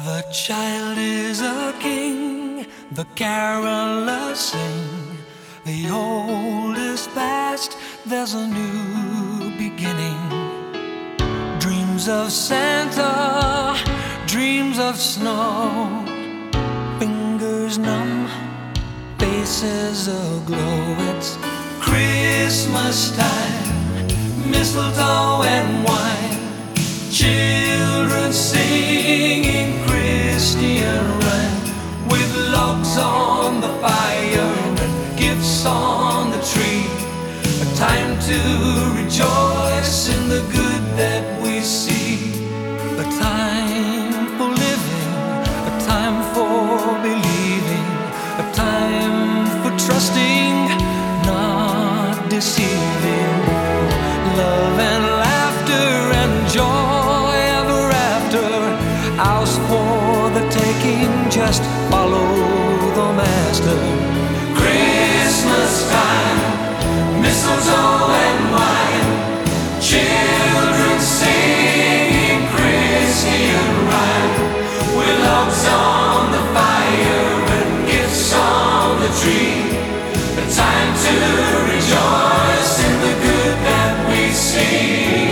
The child is a king, the carolers sing. The old is past, there's a new beginning. Dreams of Santa, dreams of snow, fingers numb, faces aglow. It's Christmas time, mistletoe and wine, children singing Christian rhyme, with logs on the fire and gifts on the tree. A time to rejoice in the good that we see. A time for living, a time for believing, a time for trusting, not deceiving. Love and laughter and joy ever after, ours for the taking, just follow the master. Christmas time, mistletoe and wine, children singing Christian rhyme, with logs on the fire and gifts on the tree. A time to rejoice in the good that we see.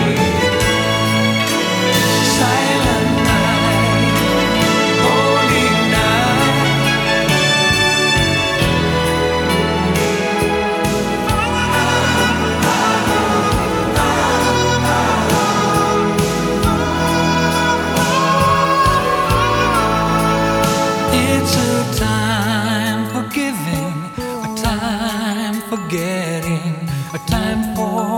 Silent night, holy night. It's a time for giving, a time for getting, a time for